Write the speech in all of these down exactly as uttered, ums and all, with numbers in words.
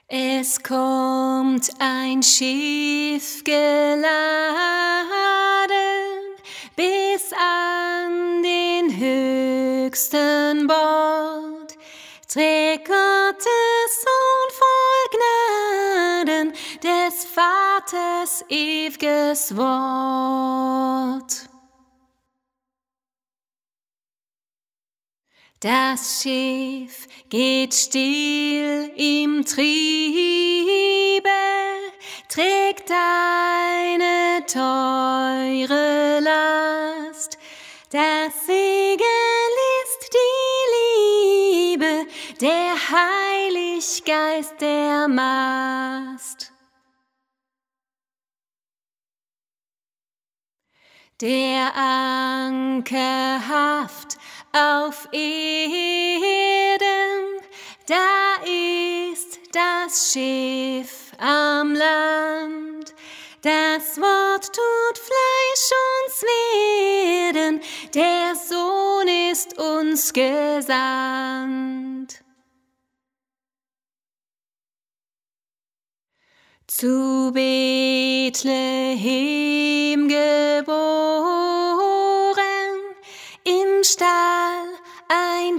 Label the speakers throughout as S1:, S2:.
S1: Es kommt ein Schiff geladen bis an den höchsten Bord, trägt Gottes Sohn voll Gnaden, des Vaters ew'ges Wort. Das Schiff geht still im Triebe, trägt eine teure Last. Das Segel ist die Liebe, der Heiliggeist der Mast. Der Anker haft auf Erden, da ist das Schiff am Land. Das Wort tut Fleisch uns werden, der Sohn ist uns gesandt. Zu Bethlehem geboren, im Stall ein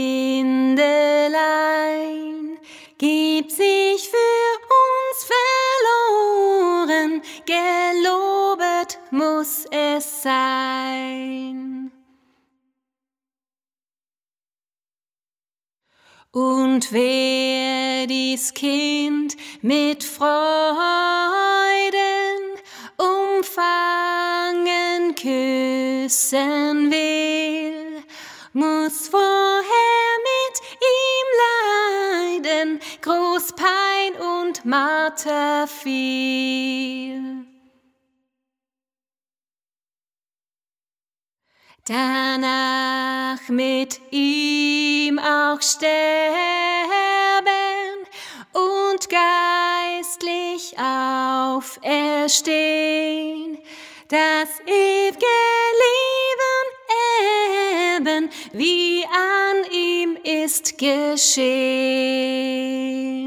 S1: Kindelein, gibt sich für uns verloren, gelobet muss es sein. Und wer dies Kind mit Freuden umfangen, küssen will, muss vorher mit ihm leiden, groß Pein und Marter viel. Danach mit ihm auch sterben und geistlich auferstehen, das ew'ge Leben erben, wie an ihm ist geschehen.